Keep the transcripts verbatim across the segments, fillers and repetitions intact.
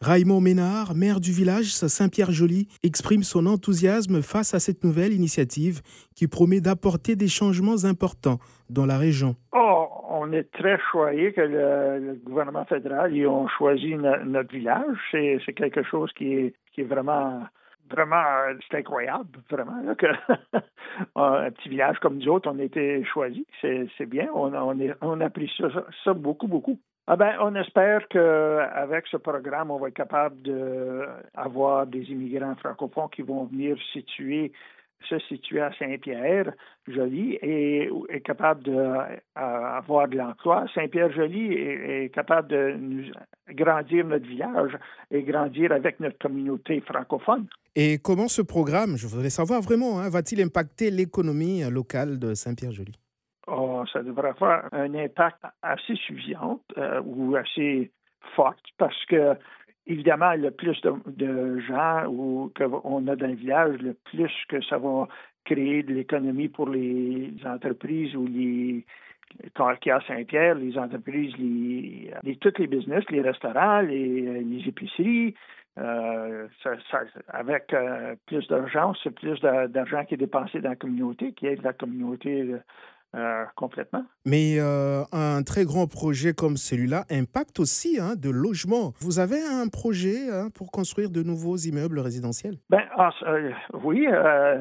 Raymond Ménard, maire du village Saint-Pierre-Joly, exprime son enthousiasme face à cette nouvelle initiative qui promet d'apporter des changements importants dans la région. Oh, on est très choyés que le, le gouvernement fédéral ils ont choisi no- notre village. C'est, c'est quelque chose qui est, qui est vraiment, vraiment, c'est incroyable, vraiment, là, que un petit village comme nous autres, on a été choisis. C'est, c'est bien. On, a- on, est, on apprécie ça, ça beaucoup, beaucoup. Ah ben, on espère qu'avec ce programme, on va être capable d'avoir des immigrants francophones qui vont venir situer, se situer à Saint-Pierre-Joly et est capable d'avoir de l'emploi. Saint-Pierre-Joly est, est capable de nous, grandir notre village et grandir avec notre communauté francophone. Et comment ce programme, je voudrais savoir vraiment, hein, va-t-il impacter l'économie locale de Saint-Pierre-Joly? Oh, ça devrait avoir un impact assez suffisant euh, ou assez fort parce que, évidemment, le plus de, de gens ou qu'on a dans le village, le plus que ça va créer de l'économie pour les entreprises ou les qui à Saint-Pierre, les entreprises, les, les, tous les business, les restaurants, les, les épiceries. Euh, ça, ça, avec euh, plus d'argent, c'est plus d'argent qui est dépensé dans la communauté, qui aide la communauté Euh, complètement. Mais euh, un très grand projet comme celui-là impacte aussi hein, de logement. Vous avez un projet hein, pour construire de nouveaux immeubles résidentiels? Ben, ah, euh, oui. Euh,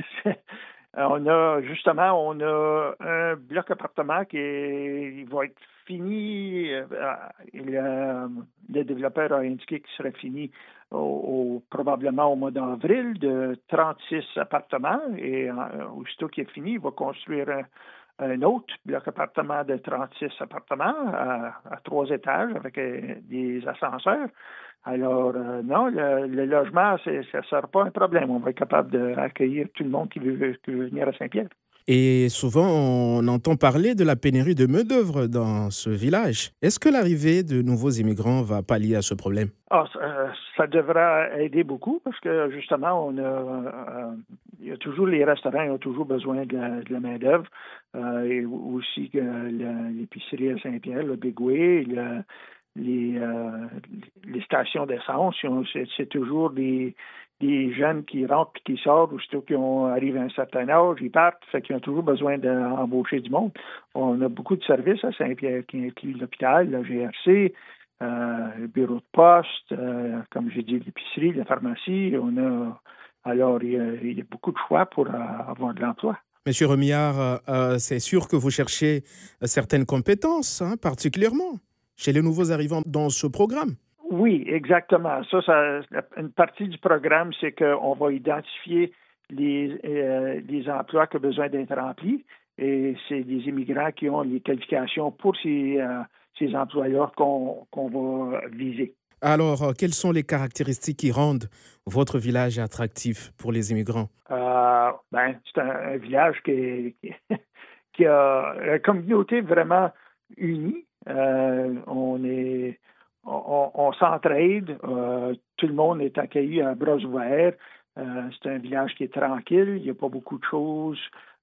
on a justement, on a un bloc appartement qui est, il va être fini. Euh, il, euh, le développeur a indiqué qu'il serait fini au, au, probablement au mois d'avril de trente-six appartements. Et euh, aussitôt qu'il est fini, il va construire un un autre bloc appartement de trente-six appartements à, à trois étages avec euh, des ascenseurs. Alors, euh, non, le, le logement, c'est, ça ne sera pas un problème. On va être capable d'accueillir tout le monde qui veut, qui veut venir à Saint-Pierre. Et souvent, on entend parler de la pénurie de main-d'œuvre dans ce village. Est-ce que l'arrivée de nouveaux immigrants va pallier à ce problème? Ah, ça, ça devrait aider beaucoup parce que justement, on a, euh, il y a toujours les restaurants, ils ont toujours besoin de la, de la main-d'œuvre. Euh, et aussi que l'épicerie à Saint-Pierre, le Big Way, le, les, euh, les stations d'essence, c'est, c'est toujours des, des jeunes qui rentrent et qui sortent, ou surtout qui ont, arrivent à un certain âge, ils partent, fait qu'ils ont toujours besoin d'embaucher du monde. On a beaucoup de services à Saint-Pierre qui incluent l'hôpital, la G R C, euh, le bureau de poste, euh, comme j'ai dit, l'épicerie, la pharmacie. On a alors il y a, il y a beaucoup de choix pour euh, avoir de l'emploi. Monsieur Remillard, euh, c'est sûr que vous cherchez certaines compétences, hein, particulièrement chez les nouveaux arrivants dans ce programme. Oui, exactement. Ça, ça une partie du programme, c'est qu'on va identifier les, euh, les emplois qui ont besoin d'être remplis et c'est des immigrants qui ont les qualifications pour ces, euh, ces emplois-là qu'on, qu'on va viser. Alors, quelles sont les caractéristiques qui rendent votre village attractif pour les immigrants? Euh, ben, c'est un, un village qui, qui, qui a une communauté vraiment unie. Euh, on est, on, on s'entraide. Euh, tout le monde est accueilli à bras ouverts. Euh, c'est un village qui est tranquille. Il n'y a pas beaucoup de choses,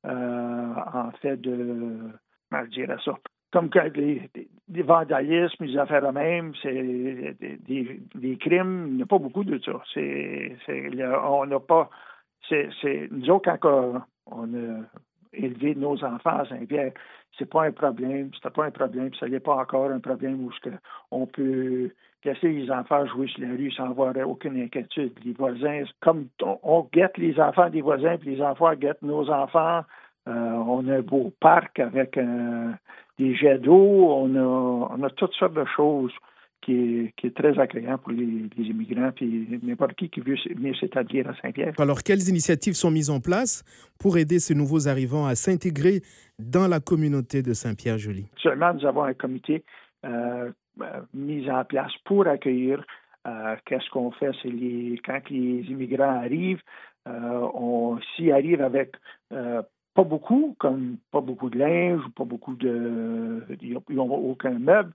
euh, en fait, de, comment je dirais ça, comme que des, des vandalismes, des affaires eux-mêmes, c'est des, des, des crimes. Il n'y a pas beaucoup de ça. C'est, c'est, on n'a pas... C'est, c'est, nous autres, quand on a élevé nos enfants à Saint-Pierre, c'est pas un problème, c'était pas un problème, ça n'est pas encore un problème où on peut laisser les enfants jouer sur la rue sans avoir aucune inquiétude. Les voisins, comme on, on guette les enfants des voisins, puis les enfants guettent nos enfants. Euh, on a un beau parc avec euh, des jets d'eau, on a, on a toutes sortes de choses qui est, qui est très accueillant pour les, les immigrants et n'importe qui qui veut venir s'établir à Saint-Pierre. Alors, quelles initiatives sont mises en place pour aider ces nouveaux arrivants à s'intégrer dans la communauté de Saint-Pierre-Joly? Seulement, nous avons un comité euh, mis en place pour accueillir. Euh, qu'est-ce qu'on fait? C'est les, quand les immigrants arrivent, euh, on s'y arrive avec euh, pas beaucoup, comme pas beaucoup de linge, pas beaucoup de... Ils n'ont aucun meuble.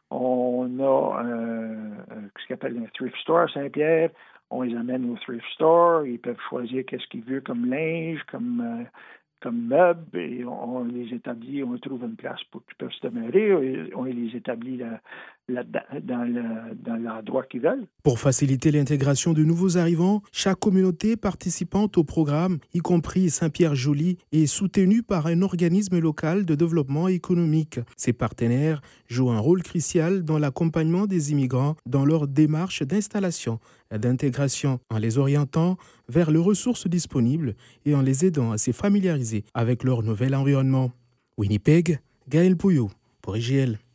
On a euh, ce qu'on appelle un thrift store à Saint-Pierre. On les amène au thrift store. Ils peuvent choisir qu'est-ce qu'ils veulent comme linge, comme, euh, comme meubles. Et on, on les établit, on trouve une place pour qu'ils peuvent se demeurer. On les établit là, là-dedans, dans, le, dans l'endroit qu'ils veulent. Pour faciliter l'intégration de nouveaux arrivants, chaque communauté participante au programme, y compris Saint-Pierre-Joly, est soutenue par un organisme local de développement économique. Ces partenaires jouent un rôle crucial dans l'accompagnement des immigrants dans leur démarche d'installation et d'intégration, en les orientant vers les ressources disponibles et en les aidant à se familiariser avec leur nouvel environnement. Winnipeg, Gaël Pouillot, pour I G L.